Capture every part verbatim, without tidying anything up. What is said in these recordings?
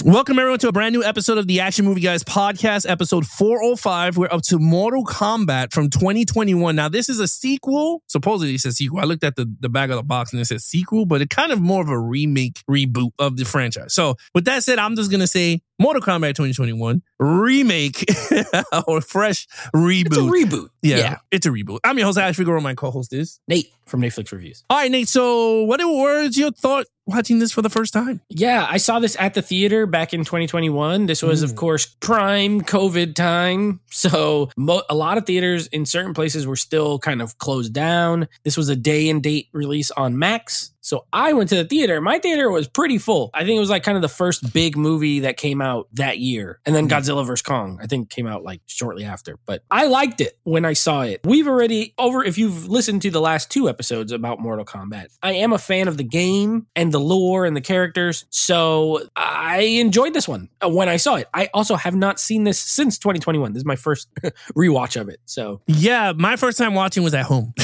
Welcome everyone to a brand new episode of the Action Movie Guys podcast, episode four oh five. We're up to Mortal Kombat from twenty twenty-one. Now, this is a sequel. Supposedly it's a sequel. I looked at the, the back of the box and it says sequel, but it's kind of more of a remake, reboot of the franchise. So with that said, I'm just going to say Mortal Kombat twenty twenty-one, remake or fresh reboot. It's a reboot. Yeah, yeah. It's a reboot. I'm your host, Alex Figueroa. My co-host is Nate from Netflix Reviews. All right, Nate. So what was your thought watching this for the first time? Yeah, I saw this at the theater back in twenty twenty-one. This was, mm. of course, prime COVID time. So mo- a lot of theaters in certain places were still kind of closed down. This was a day and date release on Max. So I went to the theater. My theater was pretty full. I think it was like kind of the first big movie that came out that year. And then Godzilla versus. Kong, I think came out like shortly after. But I liked it when I saw it. We've already over, if you've listened to the last two episodes about Mortal Kombat, I am a fan of the game and the lore and the characters. So I enjoyed this one when I saw it. I also have not seen this since twenty twenty-one. This is my first rewatch of it. So yeah, my first time watching was at home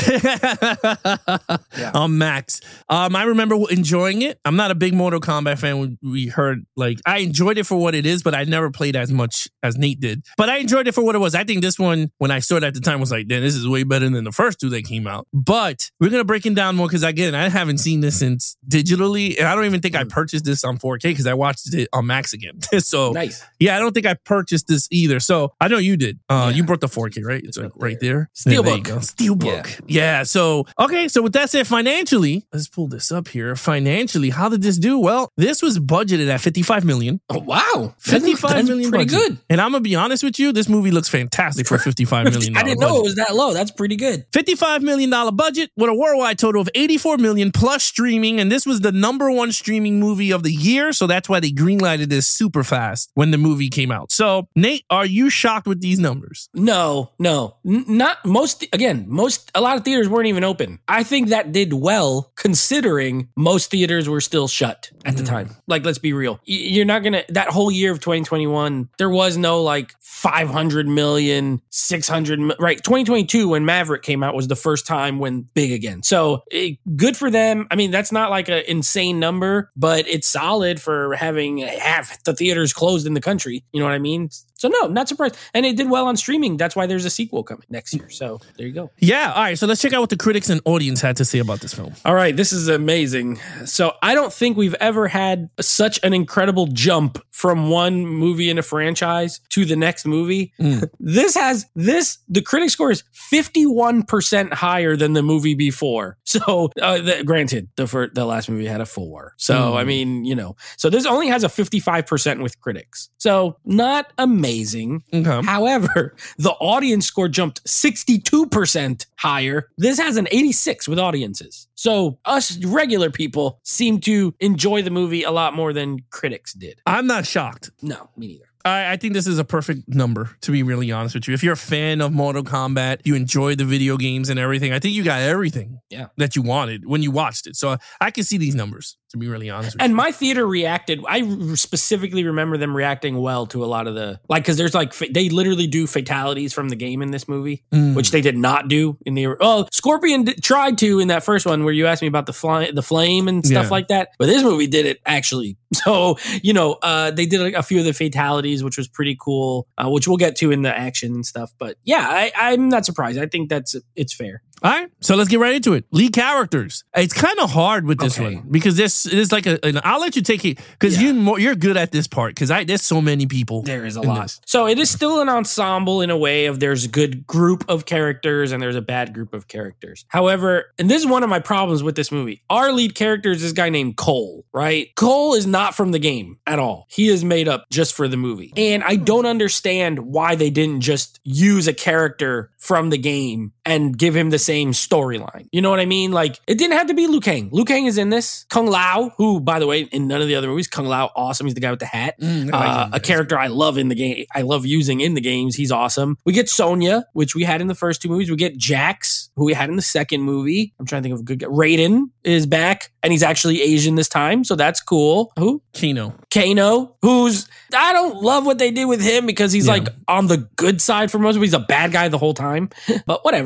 yeah. on Max. Um, I remember enjoying it. I'm not a big Mortal Kombat fan. We, we heard like I enjoyed it for what it is, but I never played as much as Nate did. But I enjoyed it for what it was. I think this one, when I saw it at the time, was like, damn, this is way better than the first two that came out. But we're gonna break it down more because again, I haven't seen this since digitally, and I don't even think I purchased this on four K because I watched it on Max again. So nice. Yeah, I don't think I purchased this either. So I know you did. Uh, yeah. You brought the four K, right? It's like right there. Steelbook. Steelbook. Yeah. yeah. So okay. So with that said, financially, let's pull this up here. Financially, how did this do? Well, this was budgeted at fifty-five million. Oh wow, fifty-five that's million pretty budget. good. And I'm gonna be honest with you, this movie looks fantastic for fifty-five million. I didn't know it was that low. That's pretty good. fifty-five million dollars budget with a worldwide total of eighty-four million plus streaming. And this was the number one streaming movie of the year. So that's why they greenlighted this super fast when the movie came out. So Nate, are you shocked with these numbers? No, no, N- not most. Again, most, a lot of theaters weren't even open. I think that did well considering most theaters were still shut at the time. Like, let's be real. Y- you're not going to, that whole year of twenty twenty-one, there was no like five hundred million, six hundred, right? twenty twenty-two when Maverick came out was the first time when big again. So it, good for them. I mean, that's not like an insane number, but it's solid for having half the theaters closed in the country. You know what I mean? So no, not surprised. And it did well on streaming. That's why there's a sequel coming next year. So there you go. Yeah. All right. So let's check out what the critics and audience had to say about this film. All right. This is amazing. So I don't think we've ever had such an incredible jump from one movie in a franchise to the next movie. Mm. This has this, the critic score is fifty-one percent higher than the movie before. So uh, the, granted, the first, the last movie had a four. So, mm. I mean, you know, so this only has a fifty-five percent with critics. So not amazing. Okay. However, the audience score jumped sixty-two percent higher. This has an eighty-six with audiences. So us regular people seem to enjoy the movie a lot more than critics did. I'm not shocked. No, me neither. I, I think this is a perfect number, to be really honest with you. If you're a fan of Mortal Kombat, you enjoy the video games and everything, I think you got everything yeah. that you wanted when you watched it. So I can see these numbers, to be really honest with and you. And my theater reacted, I specifically remember them reacting well to a lot of the, like, because there's like, they literally do fatalities from the game in this movie, mm. which they did not do in the, oh, Scorpion did, tried to in that first one where you asked me about the fly, the flame and stuff yeah. like that. But this movie did it actually. So, you know, uh, they did a, a few of the fatalities, which was pretty cool, uh, which we'll get to in the action and stuff. But yeah, I, I'm not surprised. I think that's it's fair. All right, so let's get right into it. Lead characters. It's kind of hard with this okay. one because this is like a. An, I'll let you take it because yeah. you you're good at this part because I there's so many people. There is a lot. This. So it is still an ensemble in a way of there's a good group of characters and there's a bad group of characters. However, and this is one of my problems with this movie. Our lead character is this guy named Cole, right? Cole is not from the game at all. He is made up just for the movie, and I don't understand why they didn't just use a character from the game and give him the same storyline. You know what I mean? Like, it didn't have to be Liu Kang. Liu Kang is in this. Kung Lao, who, by the way, in none of the other movies, Kung Lao, awesome. He's the guy with the hat. Mm, uh, a character I love in the game. I love using in the games. He's awesome. We get Sonya, which we had in the first two movies. We get Jax, who we had in the second movie. I'm trying to think of a good guy. Raiden is back, and he's actually Asian this time, so that's cool. Who? Kano. Kano, who's, I don't love what they did with him because he's yeah. like on the good side for most of it. He's a bad guy the whole time, but whatever.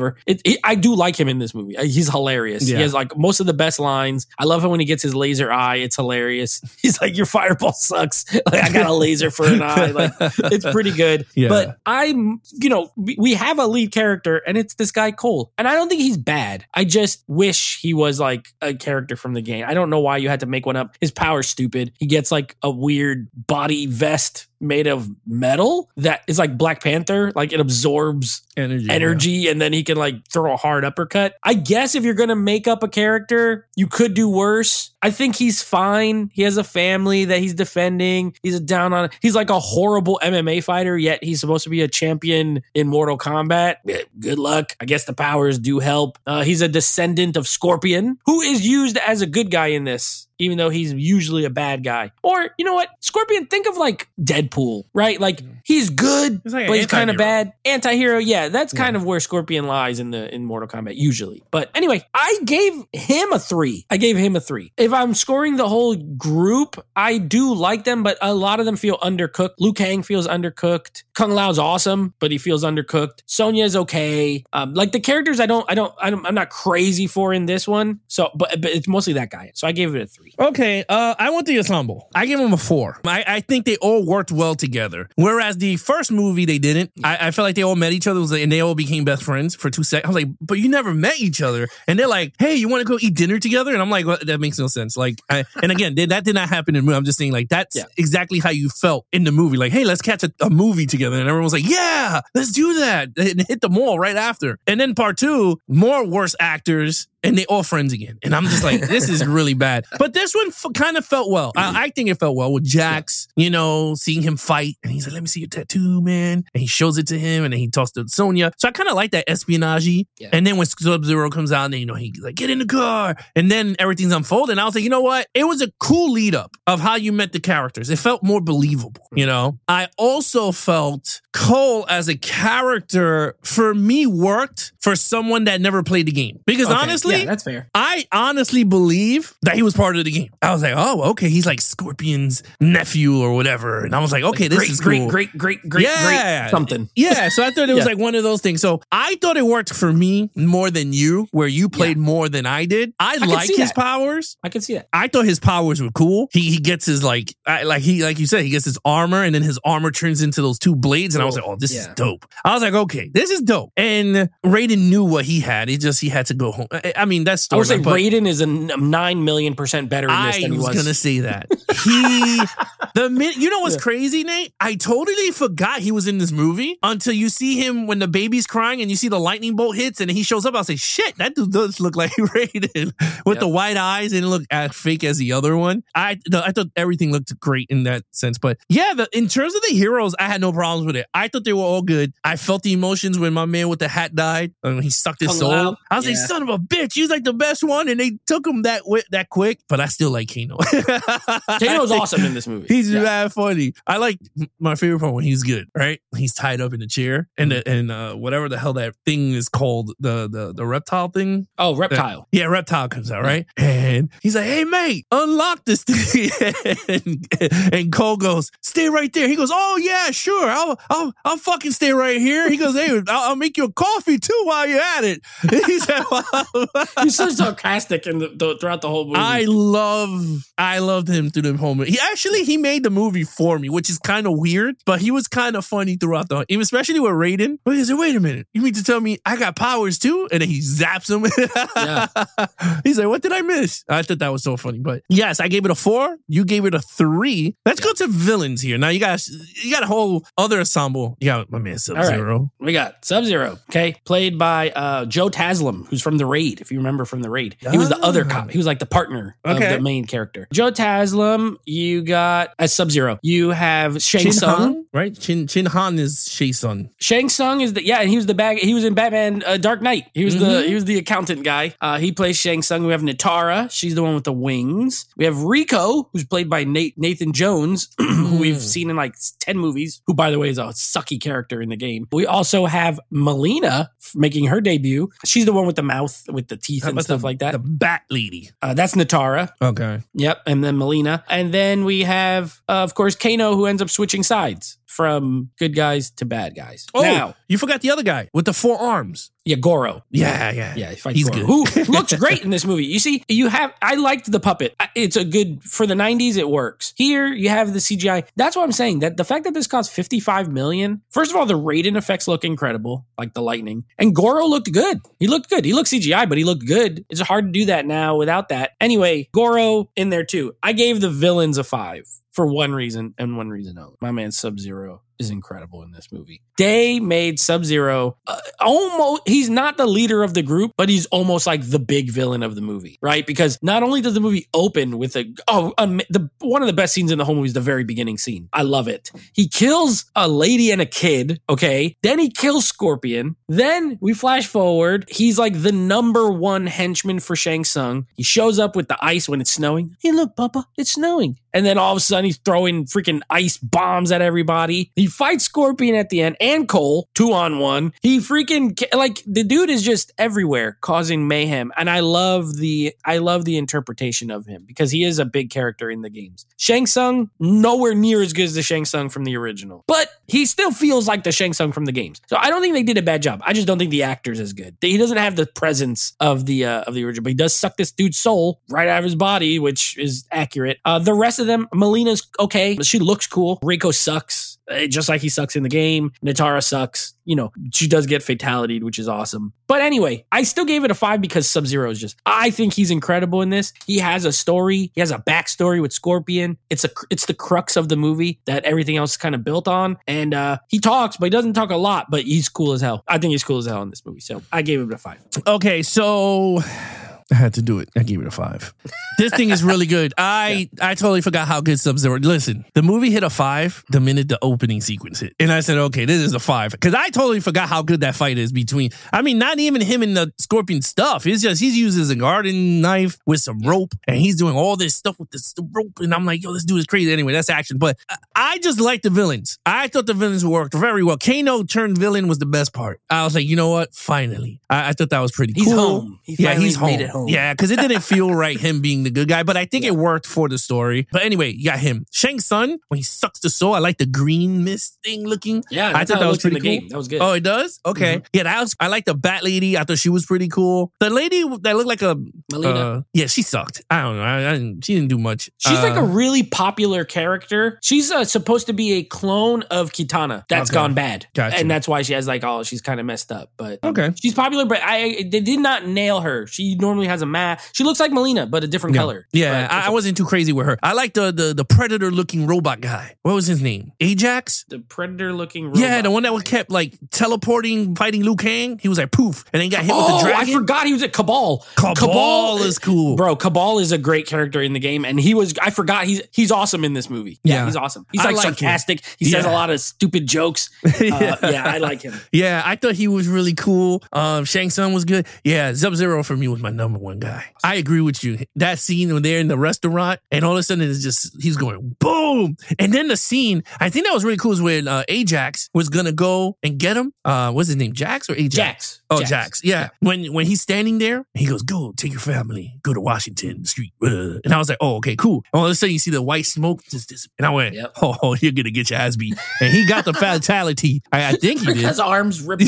whatever. It, it, I do like him in this movie. He's hilarious. Yeah. He has like most of the best lines. I love him when he gets his laser eye. It's hilarious. He's like, your fireball sucks. Like, I got a laser for an eye. Like, it's pretty good. Yeah. But I'm, you know, we, we have a lead character and it's this guy Cole. And I don't think he's bad. I just wish he was like a character from the game. I don't know why you had to make one up. His power's stupid. He gets like a weird body vest made of metal that is like Black Panther. Like it absorbs energy, energy yeah. and then he can like throw a hard uppercut. I guess if you're going to make up a character, you could do worse. I think he's fine. He has a family that he's defending. He's a down on, he's like a horrible M M A fighter, yet he's supposed to be a champion in Mortal Kombat. Good luck. I guess the powers do help. Uh, he's a descendant of Scorpion, who is used as a good guy in this, even though he's usually a bad guy. Or, you know what? Scorpion, think of like Deadpool, right? Like he's good, he's like but he's kind of bad. Anti-hero, yeah. That's yeah. kind of where Scorpion lies in the in Mortal Kombat, usually. But anyway, I gave him a three. I gave him a three. If I'm scoring the whole group, I do like them, but a lot of them feel undercooked. Liu Kang feels undercooked. Kung Lao's awesome, but he feels undercooked. Sonya's okay. Um, like the characters, I don't, I don't, I don't, I'm not crazy for in this one. So, but but it's mostly that guy. So I gave it a three. Okay, uh, I went the ensemble. I gave them a four. I, I think they all worked well together. Whereas the first movie, they didn't. I, I felt like they all met each other and they all became best friends for two seconds. I was like, but you never met each other. And they're like, hey, you want to go eat dinner together? And I'm like, well, that makes no sense. Like, I, and again, that did not happen in the movie. I'm just saying, like, that's yeah. exactly how you felt in the movie. Like, hey, let's catch a, a movie together. And everyone was like, yeah, let's do that. And hit the mall right after. And then part two, more worse actors. And they all friends again. And I'm just like, this is really bad. But this one f- kind of felt well. I-, I think it felt well with Jax, you know, seeing him fight. And he's like, let me see your tattoo, man. And he shows it to him and then he talks to Sonya. So I kind of like that espionage. Yeah. And then when Sub-Zero comes out, and you know, he's like, get in the car. And then everything's unfolding. I was like, you know what? It was a cool lead up of how you met the characters. It felt more believable, you know? I also felt Cole as a character, for me, worked for someone that never played the game. Because okay. honestly, yeah, that's fair. I honestly believe that he was part of the game. I was like, oh, okay, he's like Scorpion's nephew or whatever. And I was like, okay, like, this great, is great, cool. Great, great, great, yeah. great something. Yeah, so I thought it was yeah. like one of those things. So I thought it worked for me more than you, where you played yeah. more than I did. I, I like his that. powers. I can see that. I thought his powers were cool. He he gets his like, I, like he like you said, he gets his armor, and then his armor turns into those two blades. And oh, I was like, oh, this yeah. is dope. I was like, okay, this is dope. And Raiden knew what he had. He just he had to go home. I, I mean, that's I would say Raiden is a nine million percent better in this I than he was. I was gonna say that. He the minute you know what's yeah. crazy, Nate? I totally forgot he was in this movie until you see him when the baby's crying and you see the lightning bolt hits and he shows up. I'll say, shit, that dude does look like Raiden with yep. the white eyes and look as fake as the other one. I the, I thought everything looked great in that sense. But yeah, the, in terms of the heroes, I had no problems with it. I thought they were all good. I felt the emotions when my man with the hat died and he sucked his Kung soul. Lao. I was yeah. like, son of a bitch, he's like the best one, and they took him that wi- that quick. But I still like Kano. Kano's awesome in this movie. He's yeah. mad funny. I like my favorite part when he's good, right? He's tied up in a chair and the, and uh, whatever the hell that thing is called, the the the reptile thing. Oh, reptile. The, yeah, reptile comes out, right? And he's like, hey mate, unlock this thing. and, and Cole goes, stay right there. He goes, oh yeah, sure. I'll I'll I'll fucking stay right here. He goes, hey, I'll, I'll make you a coffee too while you're at it. He said, well, he's so sarcastic in the, the, throughout the whole movie. I love, I loved him through the whole movie. He actually, he made the movie for me, which is kind of weird, but he was kind of funny throughout the, especially with Raiden. But he said, wait a minute, you mean to tell me I got powers too? And then he zaps him. Yeah. He's like, what did I miss? I thought that was so funny. But yes, I gave it a four. You gave it a three. Let's yeah. go to villains here. Now you guys, you got a whole other ensemble. You got my man Sub-Zero. Right. We got Sub-Zero, okay, played by uh, Joe Taslim, who's from The Raid, if you remember from The Raid. He was the other cop. He was like the partner okay. of the main character. Joe Taslim, you got as Sub-Zero. You have Shang Chin Tsung. Han, right? Chin Chin Han is Shang Tsung. Shang Tsung is the yeah, and he was the bag. He was in Batman uh, Dark Knight. He was mm-hmm. the he was the accountant guy. Uh, he plays Shang Tsung. We have Natara. She's the one with the wings. We have Rico, who's played by Nate, Nathan Jones, who we've seen in like ten movies. Who, by the way, is a sucky character in the game. We also have Melina making her debut. She's the one with the mouth, with the teeth and stuff the, like that. The Bat Lady. Uh, that's Natara. Okay. Yep. And then Melina. And then we have, uh, of course, Kano, who ends up switching sides from good guys to bad guys. Oh, now, you forgot the other guy with the four arms. Yeah, Goro. Yeah, yeah. Yeah, he fights He's Goro, good. who looks great in this movie. You see, you have, I liked the puppet. It's a good, for the nineties, it works. Here, you have the C G I. That's what I'm saying, that the fact that this cost fifty-five million dollars, first of all, the Raiden effects look incredible, like the lightning. And Goro looked good. He looked good. He looked C G I, but he looked good. It's hard to do that now without that. Anyway, Goro in there too. I gave the villains a five. For one reason and one reason only. My man Sub-Zero is incredible in this movie. They made Sub-Zero uh, almost, he's not the leader of the group, but he's almost like the big villain of the movie, right? Because not only does the movie open with a, oh, um, the one of the best scenes in the whole movie is the very beginning scene. I love it. He kills a lady and a kid, okay? Then he kills Scorpion. Then we flash forward. He's like the number one henchman for Shang Tsung. He shows up with the ice when it's snowing. Hey, look, Papa, it's snowing. And then all of a sudden he's throwing freaking ice bombs at everybody. He fights Scorpion at the end and Cole, two on one. He freaking, like, the dude is just everywhere causing mayhem. And I love the, I love the interpretation of him because he is a big character in the games. Shang Tsung, nowhere near as good as the Shang Tsung from the original, but he still feels like the Shang Tsung from the games. So I don't think they did a bad job. I just don't think the actor's as good. He doesn't have the presence of the, uh, of the original, but he does suck this dude's soul right out of his body, which is accurate. Uh, the rest of them, Melina's okay. She looks cool. Reiko sucks, just like he sucks in the game. Natara sucks. You know, she does get fatalityed, which is awesome. But anyway, I still gave it a five because Sub-Zero is just, I think he's incredible in this. He has a story. He has a backstory with Scorpion. It's a, it's the crux of the movie that everything else is kind of built on. And uh, he talks, but he doesn't talk a lot, but he's cool as hell. I think he's cool as hell in this movie. So I gave it a five. Okay, so I had to do it. I gave it a five. This thing is really good. I yeah. I totally forgot how good Sub-Zero. Listen, the movie hit a five the minute the opening sequence hit. And I said, okay, this is a five. Because I totally forgot how good that fight is between, I mean, not even him and the Scorpion stuff. It's just, he's uses a garden knife with some rope and he's doing all this stuff with this rope. And I'm like, yo, this dude is crazy. Anyway, that's action. But I just like the villains. I thought the villains worked very well. Kano turned villain was the best part. I was like, you know what? Finally. I, I thought that was pretty he's cool. Home. He yeah, he's home. Made it home. Yeah, because it didn't feel right him being the good guy, but I think yeah. it worked for the story. But anyway, you got him. Shang Tsung, when he sucks the soul, I like the green mist thing looking. Yeah, I thought that was pretty cool. Game. That was good. Oh, it does? Okay. Mm-hmm. Yeah, that was, I like the Bat Lady. I thought she was pretty cool. The lady that looked like a... Melina. Uh, yeah, she sucked. I don't know. I, I didn't, she didn't do much. She's uh, like a really popular character. She's uh, supposed to be a clone of Kitana that's okay. gone bad. Gotcha. And that's why she has like, oh, she's kind of messed up. But um, okay. she's popular, but I they did not nail her. She normally has a mask. She looks like Melina, but a different yeah. color. Yeah, I, I wasn't too crazy with her. I like the the, the predator looking robot guy. What was his name? Ajax? The predator looking robot. Yeah, the one that was kept like teleporting, fighting Liu Kang. He was like poof, and then got hit oh, with the dragon. I forgot he was at Cabal. Cabal. Cabal is cool. Bro, Cabal is a great character in the game, and he was, I forgot, he's he's awesome in this movie. Yeah, yeah. he's awesome. He's like, like sarcastic. Him. He says yeah. a lot of stupid jokes. Uh, yeah, I like him. Yeah, I thought he was really cool. Um, Shang Tsung was good. Yeah, Sub-Zero for me was my number one guy. I agree with you. That scene when they're in the restaurant, and all of a sudden it's just, he's going boom. And then the scene, I think that was really cool, is when uh, Ajax was going to go and get him. Uh, what's his name? Jax or Ajax? Jax. Oh, Jax. Jax. Yeah. yeah. When when he's standing there, he goes, go, take your family, go to Washington Street. Uh. And I was like, oh, okay, cool. And all of a sudden you see the white smoke. Just, just, and I went, yep. oh, you're going to get your ass beat. And he got the fatality. I, I think he did. His arms ripped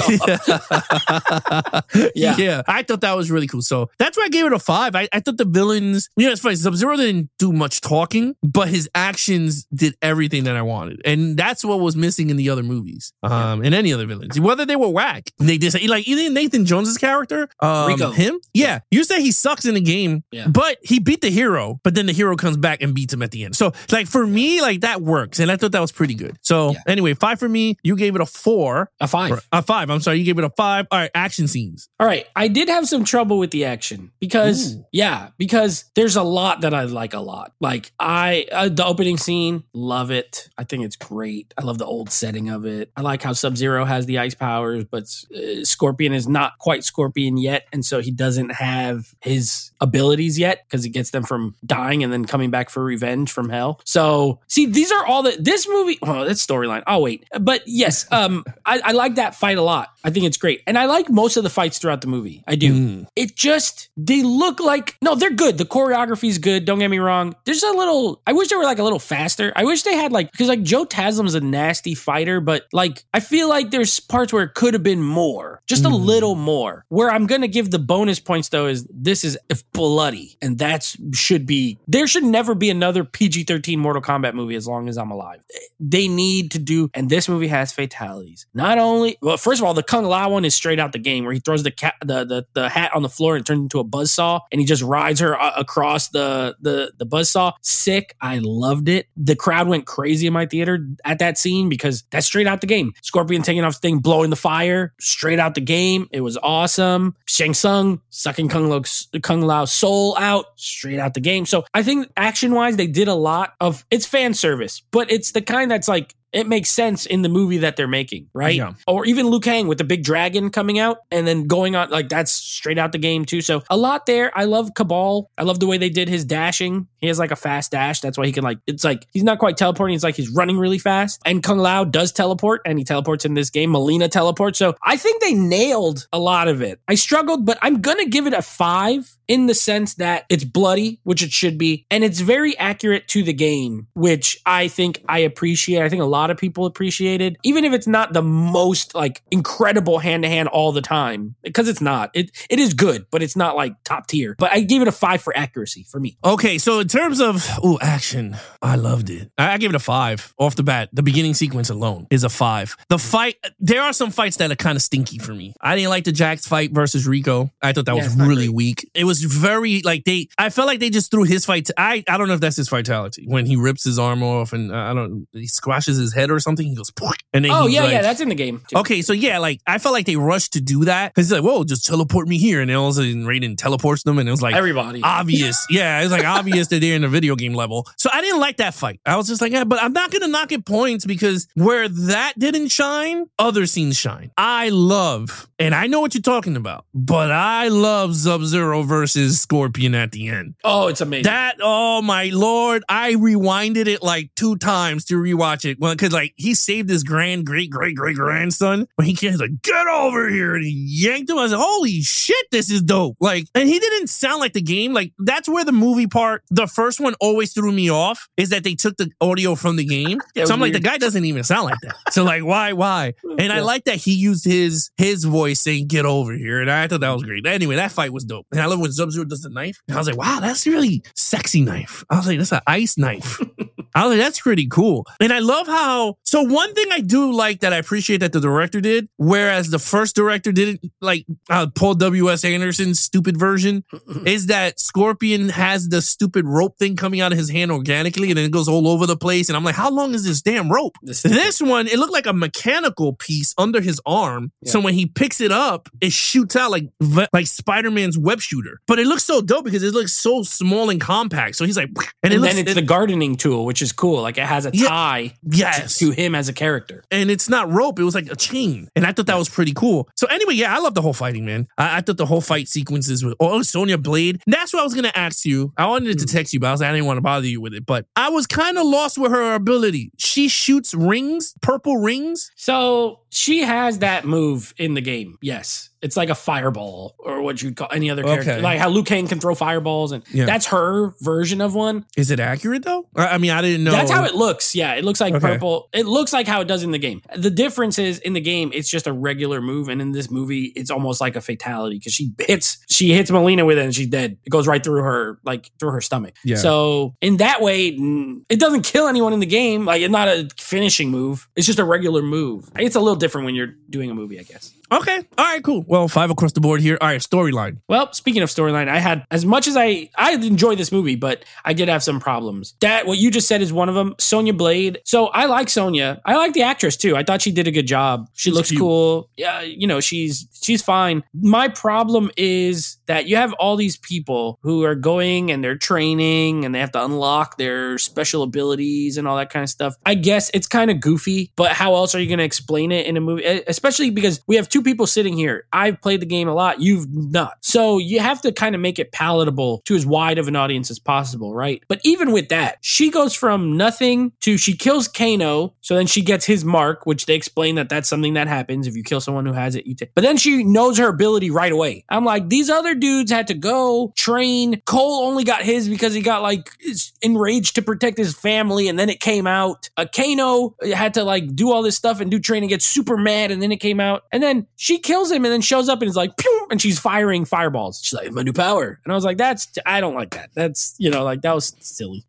off. yeah. Yeah. I thought that was really cool. So that's why I gave it a five. I, I thought the villains, you know, it's funny. Sub-Zero didn't do much talking, but his actions did everything that I wanted. And that's what was missing in the other movies. Um, and any other villains. Whether they were whack. They did say, like, even Nathan Jones's character, um, Rico. him, yeah, you say he sucks in the game, yeah. but he beat the hero, but then the hero comes back and beats him at the end. So, like, for me, like, that works. And I thought that was pretty good. So, yeah. anyway, five for me. You gave it a four. A five. Or, a five. I'm sorry. You gave it a five. All right. Action scenes. All right. I did have some trouble with the action because, Ooh. yeah, because there's a lot that I like a lot. Like, I, uh, the opening scene, love it. I think it's great. I love the old setting of it. I like how Sub-Zero has the ice powers, but uh, Scorpion is not quite Scorpion yet. And so he doesn't have his abilities yet because he gets them from dying and then coming back for revenge from hell. So, see, these are all the, this movie, oh, that's storyline. Oh, wait. But yes, um, I, I like that fight a lot. I think it's great. And I like most of the fights throughout the movie. I do. Mm. It just, they look like, no, they're good. The choreography is good. Don't get me wrong. There's a little, I wish they were like a little faster. I wish they had like, because like Joe Taslim's a nasty fighter, but like, I feel like there's parts where it could have been more, just a mm. little more. Where I'm going to give the bonus points though is this is bloody, and that's should be, there should never be another P G thirteen Mortal Kombat movie as long as I'm alive. They need to do, and this movie has fatalities. Not only, well, first of all, the Kung Lao one is straight out the game where he throws the cat, the, the, the hat on the floor and turns into a buzzsaw, and he just rides her a- across the, the, the buzzsaw. Sick. I loved it. The crowd went crazy in my theater at that scene because that's straight out the game. Scorpion taking off his thing, blowing the fire, straight out the game. It was awesome. Shang Tsung sucking Kung Lao's, Kung Lao's soul out, straight out the game. So I think action-wise, they did a lot of, it's fan service, but it's the kind that's like, it makes sense in the movie that they're making, right? Yeah. Or even Liu Kang with the big dragon coming out and then going on, like that's straight out the game too. So a lot there. I love Cabal. I love the way they did his dashing. He has like a fast dash. That's why he can like, it's like, he's not quite teleporting. It's like he's running really fast. And Kung Lao does teleport, and he teleports in this game. Melina teleports. So I think they nailed a lot of it. I struggled, but I'm going to give it a five in the sense that it's bloody, which it should be. And it's very accurate to the game, which I think I appreciate. I think a lot lot of people appreciated, even if it's not the most like incredible hand to hand all the time, because it's not. It it is good, but it's not like top tier. But I gave it a five for accuracy for me. Okay, so in terms of ooh action, I loved it. I, I gave it a five off the bat. The beginning sequence alone is a five. The fight, there are some fights that are kind of stinky for me. I didn't like the Jax fight versus Rico. I thought that yeah, was really weak. It was very like they. I felt like they just threw his fight. To, I I don't know if that's his vitality when he rips his arm off and uh, I don't. He squashes his head or something. He goes, and then oh yeah, like, yeah, that's in the game too. Okay, so yeah, like I felt like they rushed to do that because he's like, whoa, just teleport me here, and then all of a sudden Raiden teleports them, and it was like everybody obvious. Yeah, it was like obvious that they're in a video game level. So I didn't like that fight. I was just like, yeah, but I'm not gonna knock it points because where that didn't shine, other scenes shine. I love, and I know what you're talking about, but I love Sub-Zero versus Scorpion at the end. Oh, it's amazing. That, oh my lord, I rewinded it like two times to rewatch it. Well, because like he saved his grand, great, great, great grandson, but he can't like get over here, and he yanked him. I was like, holy shit, this is dope. Like, and he didn't sound like the game. Like that's where the movie part, the first one always threw me off, is that they took the audio from the game. So I'm weird. Like, the guy doesn't even sound like that. So like, why, why? And yeah. I like that he used his his voice saying, get over here. And I thought that was great. Anyway, that fight was dope. And I love when Sub-Zero does the knife. And I was like, wow, that's a really sexy knife. I was like, that's an ice knife. I was like, that's pretty cool. And I love how, so one thing I do like that I appreciate that the director did, whereas the first director didn't, like uh, Paul W S. Anderson's stupid version, is that Scorpion has the stupid rope thing coming out of his hand organically, and then it goes all over the place. And I'm like, how long is this damn rope? This, this one, it looked like a mechanical piece under his arm. Yeah. So when he picks it up, it shoots out like, like Spider-Man's web shooter. But it looks so dope because it looks so small and compact. So he's like, and, and it then looks, it's it, the gardening tool, which is cool. Like it has a tie yeah, yes. to him as a character. And it's not rope. It was like a chain. And I thought that was pretty cool. So anyway, yeah, I love the whole fighting, man. I, I thought the whole fight sequences with, oh, Sonya Blade. That's what I was going to ask you. I wanted to text you, but I was like, I didn't want to bother you with it. But I was kind of lost with her ability. She shoots rings, purple rings. So she has that move in the game. Yes. It's like a fireball or what you'd call any other character. Okay. Like how Liu Kang can throw fireballs, and yeah. that's her version of one. Is it accurate though? I mean, I didn't know. That's how it looks. Yeah, it looks like okay. purple. It looks like how it does in the game. The difference is in the game, it's just a regular move, and in this movie, it's almost like a fatality because she hits she hits Melina with it and she's dead. It goes right through her, like through her stomach. Yeah. So in that way, it doesn't kill anyone in the game. Like it's not a finishing move. It's just a regular move. It's a little different when you're doing a movie, I guess. Okay. All right, cool. Well, five across the board here. All right, storyline. Well, speaking of storyline, I had, as much as I, I enjoyed this movie, but I did have some problems. That, what you just said is one of them. Sonya Blade. So I like Sonya. I like the actress too. I thought she did a good job. She she's looks cute. Cool. Yeah, you know, she's, she's fine. My problem is that you have all these people who are going and they're training and they have to unlock their special abilities and all that kind of stuff. I guess it's kind of goofy, but how else are you going to explain it in a movie? Especially because we have two two people sitting here. I've played the game a lot. You've not. So you have to kind of make it palatable to as wide of an audience as possible, right? But even with that, she goes from nothing to she kills Kano. So then she gets his mark, which they explain that that's something that happens. If you kill someone who has it, you take. But then she knows her ability right away. I'm like, these other dudes had to go train. Cole only got his because he got like enraged to protect his family, and then it came out. Uh, Kano had to like do all this stuff and do training, get super mad, and then it came out. And then she kills him and then shows up and is like, pew, and she's firing fireballs. She's like, my new power. And I was like, that's, I don't like that. That's, you know, like that was silly.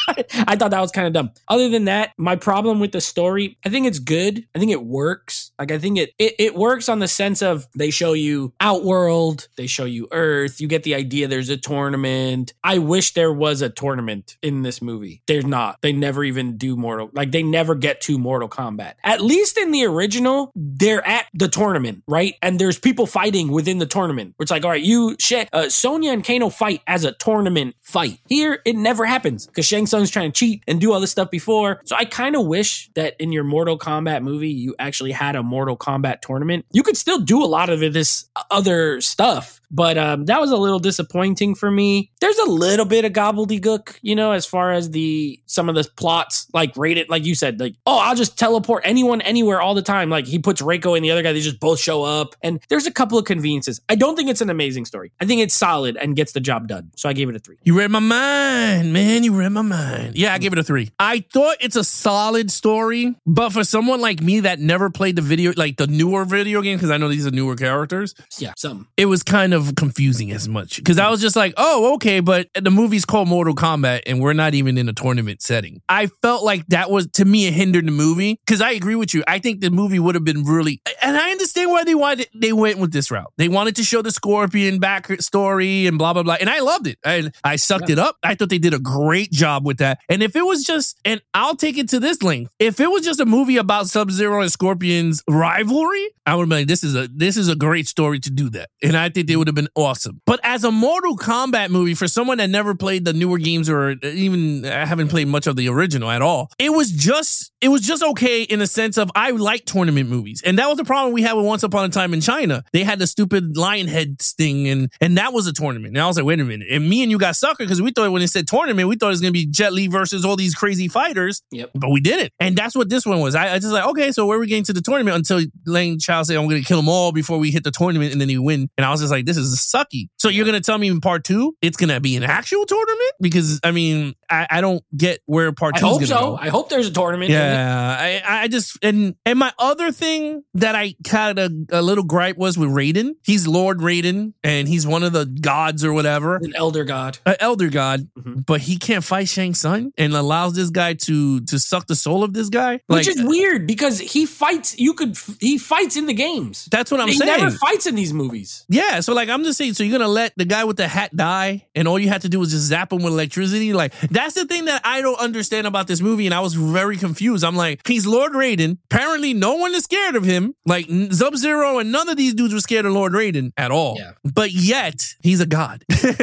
I thought that was kind of dumb. Other than that, my problem with the story, I think it's good. I think it works. Like, I think it, it it works on the sense of they show you Outworld, they show you Earth. You get the idea there's a tournament. I wish there was a tournament in this movie. There's not. They never even do Mortal, like they never get to Mortal Kombat. At least in the original, they're at the tournament, right? And there's people fighting within the tournament. Where it's like, all right, you, shit, uh, Sonya and Kano fight as a tournament fight. Here, it never happens because Shang Tsung's trying to cheat and do all this stuff before. So I kind of wish that in your Mortal Kombat movie, you actually had a Mortal Kombat tournament. You could still do a lot of this other stuff, but um, that was a little disappointing for me. There's a little bit of gobbledygook, you know, as far as the some of the plots, like rated, like you said, like, oh, I'll just teleport anyone anywhere all the time. Like he puts Reiko and the other guy, they just both show up. And there's a couple of conveniences. I don't think it's an amazing story. I think it's solid and gets the job done. So I gave it a three. You read my mind, man. You read my mind. Yeah, I gave it a three. I thought it's a solid story, but for someone like me that never played the video, like the newer video game, because I know these are newer characters. Yeah, some. It was kind of confusing as much because I was just like, oh, okay, but the movie's called Mortal Kombat and we're not even in a tournament setting. I felt like that was, to me, it hindered the movie because I agree with you. I think the movie would have been really, and I understand why they wanted, they went with this route. They wanted to show the Scorpion back story and blah, blah, blah. And I loved it. I, I sucked yeah. it up. I thought they did a great job with that. And if it was just, and I'll take it to this length, if it was just a movie about Sub-Zero and Scorpion's rivalry, I would have been like, this is a this is a great story to do that. And I think they would have been awesome. But as a Mortal Kombat movie, for someone that never played the newer games or even haven't played much of the original at all, it was just it was just okay in the sense of I like tournament movies. And that was the problem we had with Once Upon a Time in China. They had the stupid lion head sting, and and that was a tournament. And I was like, wait a minute. And me and you got sucker because we thought when it said tournament, we thought it was going to be Jet Li versus all these crazy fighters. Yep. But we didn't. And that's what this one was. I, I just like, okay, so where are we getting to the tournament until Lane Chow said, I'm going to kill them all before we hit the tournament, and then he win. And I was just like, this is sucky. So you're going to tell me in part two, it's going to be an actual tournament? Because, I mean, I, I don't get where part two is going to so. go. I hope there's a tournament. Yeah. I, I just, and and my other thing that I had a, a little gripe was with Raiden. He's Lord Raiden, and he's one of the gods or whatever. An elder god. An elder god, mm-hmm. but he can't fight Shang Tsung and allows this guy to to suck the soul of this guy. Which like, is weird because he fights, you could, he fights in the games. That's what I'm he saying. He never fights in these movies. Yeah, so like I'm just saying, so you're gonna let the guy with the hat die and all you have to do is just zap him with electricity? Like, that's the thing that I don't understand about this movie, and I was very confused. I'm like, he's Lord Raiden. Apparently no one is scared of him. Like Sub-Zero and none of these dudes were scared of Lord Raiden at all. Yeah. But yet, he's a god.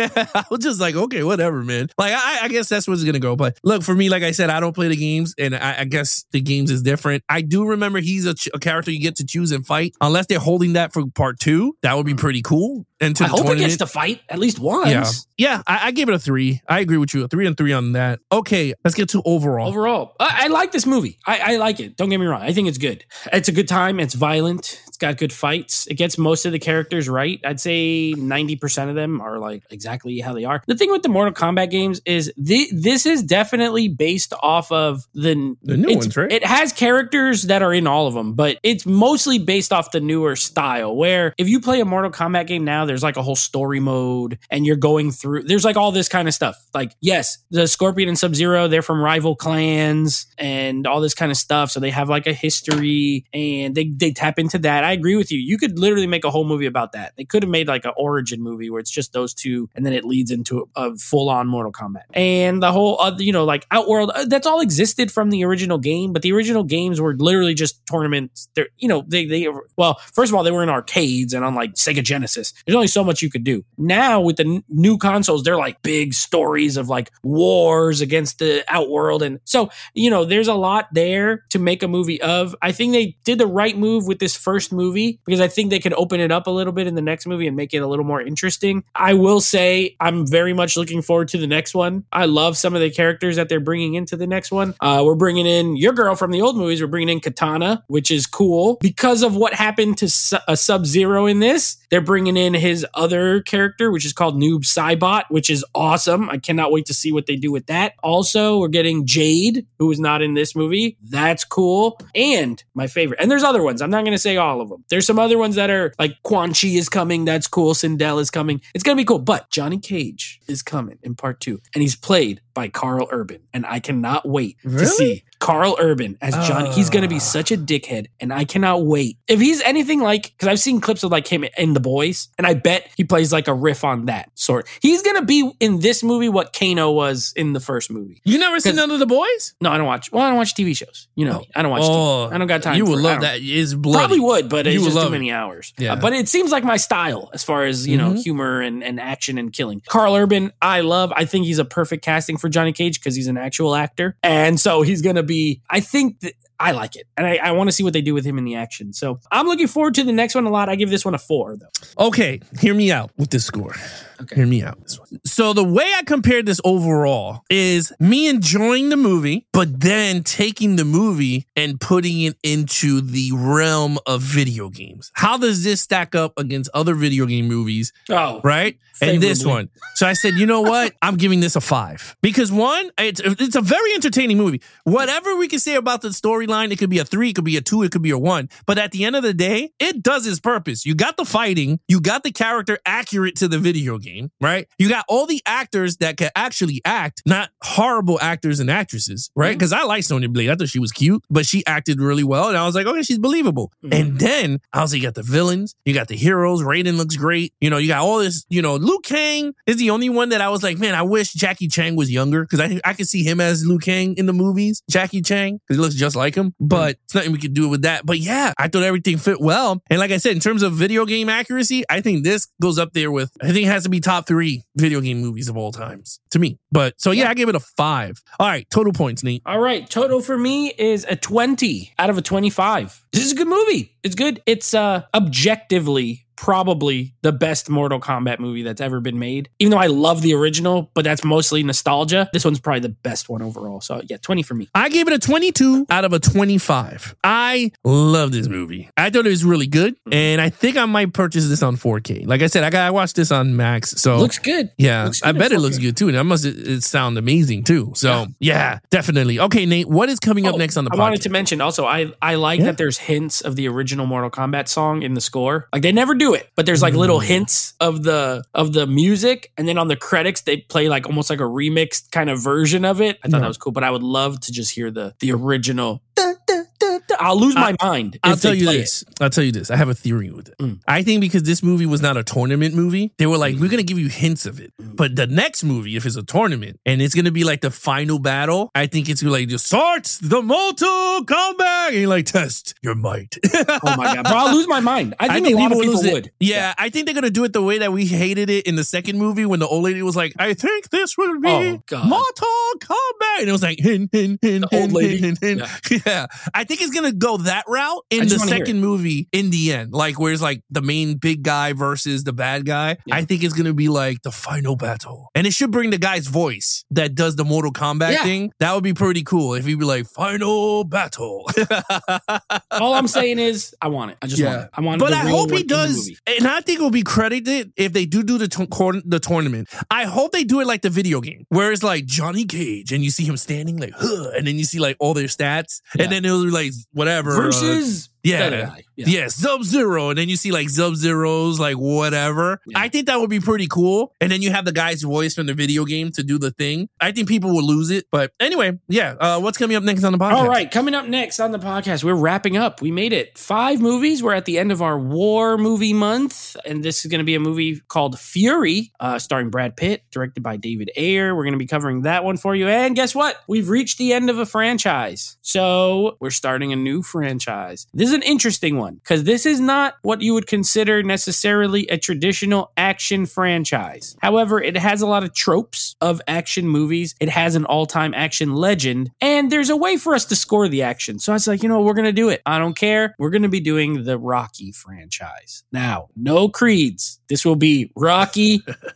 I was just like, okay, whatever, man. Like, I, I guess that's where it's gonna go. But look, for me, like I said, I don't play the games, and I, I guess the games is different. I do remember he's a, ch- a character you get to choose and fight. Unless they're holding that for part two, that would be pretty cool. Into I the hope tournament. It gets to fight at least once. Yeah, yeah. I, I gave it a three. I agree with you. A three and three on that. Okay, let's get to overall. Overall, I, I like this movie. I, I like it. Don't get me wrong. I think it's good. It's a good time. It's violent. It's got good fights. It gets most of the characters right. I'd say ninety percent of them are like exactly how they are. The thing with the Mortal Kombat games is th- this is definitely based off of the, the new ones, right? It has characters that are in all of them, but it's mostly based off the newer style where if you play a Mortal Kombat game now, there's like a whole story mode and you're going through, there's like all this kind of stuff. Like, yes, the Scorpion and Sub-Zero, they're from rival clans and all this kind of stuff. So they have like a history and they, they tap into that. I agree with you. You could literally make a whole movie about that. They could have made like an origin movie where it's just those two and then it leads into a, a full on Mortal Kombat. And the whole, other, you know, like Outworld, uh, that's all existed from the original game, but the original games were literally just tournaments. They're, you know, they, they, well, first of all, they were in arcades and on like Sega Genesis. There's only so much you could do. Now with the n- new consoles, they're like big stories of like wars against the Outworld. And so, you know, there's a lot there to make a movie of. I think they did the right move with this first movie movie because I think they could open it up a little bit in the next movie and make it a little more interesting. I will say I'm very much looking forward to the next one. I love some of the characters that they're bringing into the next one. Uh, we're bringing in your girl from the old movies. We're bringing in Katana, which is cool. Because of what happened to Su- a Sub-Zero in this, they're bringing in his other character, which is called Noob Saibot, which is awesome. I cannot wait to see what they do with that. Also, we're getting Jade, who is not in this movie. That's cool. And my favorite, and there's other ones. I'm not going to say all of them. There's some other ones that are like Quan Chi is coming. That's cool. Sindel is coming. It's going to be cool. But Johnny Cage is coming in part two. And he's played by Carl Urban. And I cannot wait really? to see Carl Urban as Johnny. Uh. He's going to be such a dickhead. And I cannot wait. If he's anything like, because I've seen clips of like him in The Boys. And I bet he plays like a riff on that sort. He's going to be in this movie what Kano was in the first movie. You never seen none of The Boys? No, I don't watch. Well, I don't watch T V shows. You know, I don't watch oh, T V. I don't got time you for would it. love that. It's bloody. Probably would, but you it's just too it. many hours. Yeah. Uh, but it seems like my style as far as, you mm-hmm. know, humor and, and action and killing. Carl Urban, I love. I think he's a perfect casting for Johnny Cage because he's an actual actor. And so he's going to be, I think that I like it. And I, I want to see what they do with him in the action. So I'm looking forward to the next one a lot. I give this one a four, though. Okay, hear me out with this score. Okay. Hear me out. This one. So the way I compared this overall is me enjoying the movie, but then taking the movie and putting it into the realm of video games. How does this stack up against other video game movies? Oh, right? And this one. So I said, you know what? I'm giving this a five. Because one, it's, it's a very entertaining movie. Whatever we can say about the storyline, it could be a three, it could be a two, it could be a one. But at the end of the day, it does its purpose. You got the fighting, you got the character accurate to the video game, right? You got all the actors that can actually act, not horrible actors and actresses, right? Because mm-hmm. I like Sonya Blade. I thought she was cute, but she acted really well. And I was like, okay, she's believable. Mm-hmm. And then I was like, you got the villains, you got the heroes. Raiden looks great. You know, you got all this, you know, Liu Kang is the only one that I was like, man, I wish Jackie Chan was younger because I I could see him as Liu Kang in the movies, Jackie Chan, because he looks just like him. But it's nothing we could do with that. But yeah, I thought everything fit well. And like I said, in terms of video game accuracy, I think this goes up there with, I think it has to be top three video game movies of all times to me. But so yeah, I give it a five. All right, total points, Nate. All right, total for me is a twenty out of a twenty-five. This is a good movie. It's good. It's uh objectively probably the best Mortal Kombat movie that's ever been made. Even though I love the original, but that's mostly nostalgia. This one's probably the best one overall. So yeah, twenty for me. I gave it a twenty-two out of a twenty-five. I love this movie. I thought it was really good. And I think I might purchase this on four K. Like I said, I got I watched this on Max. So looks good. Yeah, looks good I bet it looks good too. And that must it sound amazing too. So yeah, yeah definitely. Okay, Nate, what is coming up oh, next on the podcast? I wanted to mention also, I, I like yeah. that there's hints of the original Mortal Kombat song in the score. Like they never do it, but there's like mm. little hints of the of the music, and then on the credits they play like almost like a remixed kind of version of it. I thought yeah. that was cool, but I would love to just hear the the original. Da, da, da, da. I'll lose my I, mind. I'll tell you this. It. I'll tell you this. I have a theory with it. Mm. I think because this movie was not a tournament movie, they were like, mm. we're gonna give you hints of it. Mm. But the next movie, if it's a tournament and it's gonna be like the final battle, I think it's gonna like just start the Mortal Kombat and you like test your might. Oh my god, bro! I'll lose my mind. I think, I think a lot people, of people would. Yeah, yeah, I think they're gonna do it the way that we hated it in the second movie when the old lady was like, "I think this will be oh, Mortal Kombat," and it was like, hin, hin, hin, the hin, old lady. Hin, hin, hin. Yeah. yeah, I think it's gonna go that route in the second movie. In the end, like where it's like the main big guy versus the bad guy. Yeah. I think it's gonna be like the final battle, and it should bring the guy's voice that does the Mortal Kombat yeah. thing. That would be pretty cool if he'd be like final battle. All I'm saying is, I want it. I just yeah. want it. I want it. But I hope he does, and I think it will be credited if they do do the to- the tournament. I hope they do it like the video game, where it's like Johnny Cage, and you see him standing like, huh, and then you see like all their stats, yeah. and then it'll be like whatever versus. Uh, Yeah. yeah. Yeah. Sub-Zero. And then you see like Sub-Zeros, like whatever. Yeah. I think that would be pretty cool. And then you have the guy's voice from the video game to do the thing. I think people will lose it. But anyway, yeah. Uh, what's coming up next on the podcast? All right. Coming up next on the podcast, we're wrapping up. We made it. Five movies. We're at the end of our war movie month. And this is going to be a movie called Fury, uh, starring Brad Pitt, directed by David Ayer. We're going to be covering that one for you. And guess what? We've reached the end of a franchise. So we're starting a new franchise. This is an interesting one one because this is not what you would consider necessarily a traditional action franchise. However, it has a lot of tropes of action movies. It has an all-time action legend, and there's a way for us to score the action. So I was like, you know, we're going to do it. I don't care. We're going to be doing the Rocky franchise. Now, no creeds. This will be Rocky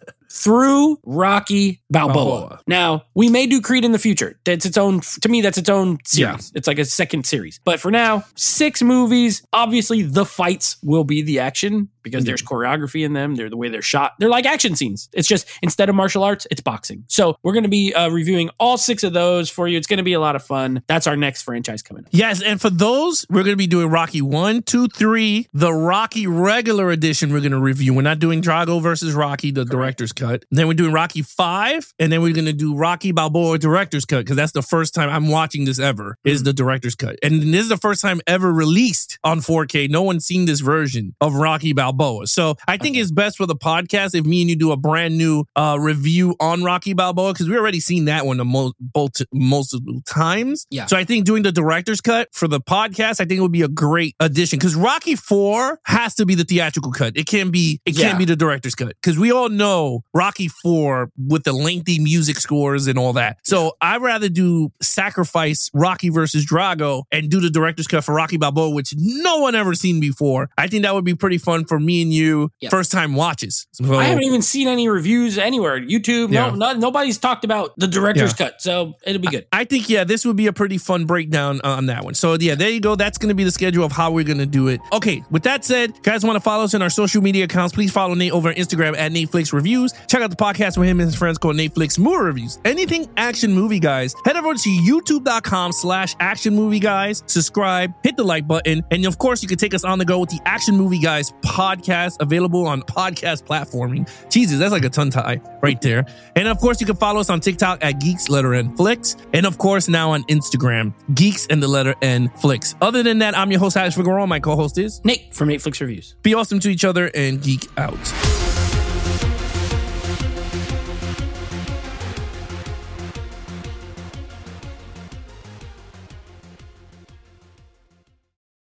through Rocky Balboa. Balboa. Now, we may do Creed in the future. That's its own, to me, that's its own series. Yeah. It's like a second series. But for now, six movies. Obviously, the fights will be the action because mm-hmm. there's choreography in them. They're the way they're shot. They're like action scenes. It's just, instead of martial arts, it's boxing. So we're going to be uh, reviewing all six of those for you. It's going to be a lot of fun. That's our next franchise coming up. Yes, and for those, we're going to be doing Rocky one, two, three, the Rocky regular edition we're going to review. We're not doing Drago versus Rocky, the Correct. director's cut. Then we're doing Rocky five, and then we're going to do Rocky Balboa director's cut, because that's the first time I'm watching this ever, is the director's cut. And this is the first time ever released on four K. No one's seen this version of Rocky Balboa. So I think okay. it's best for the podcast if me and you do a brand new uh, review on Rocky Balboa, because we already seen that one most, multiple times. Yeah. So I think doing the director's cut for the podcast, I think it would be a great addition, because Rocky four has to be the theatrical cut. It can't be, it can't yeah. be the director's cut, because we all know Rocky four with the lengthy music scores and all that. So I'd rather do sacrifice Rocky versus Drago and do the director's cut for Rocky Balboa, which no one ever seen before. I think that would be pretty fun for me and you, yep. first time watches. So, I haven't even seen any reviews anywhere. YouTube, yeah. no, no, nobody's talked about the director's yeah. cut, so it'll be good. I, I think, yeah, this would be a pretty fun breakdown on that one. So yeah, there you go. That's going to be the schedule of how we're going to do it. Okay, with that said, guys want to follow us in our social media accounts, please follow Nate over on Instagram at NateFlix Reviews. Check out the podcast with him and his friends called NateFlix Movie Reviews. Anything action movie guys, head over to youtube.com slash action movie guys, subscribe, hit the like button, and of course you can take us on the go with the Action Movie Guys podcast, available on podcast platforming. Jesus, that's like a tongue tie right there. And of course you can follow us on TikTok at Geeks Letter N Flicks, and of course now on Instagram, Geeks and the Letter N Flicks. Other than that, I'm your host, Alex Figueroa. My co-host is Nate from NateFlix Reviews. Be awesome to each other and geek out.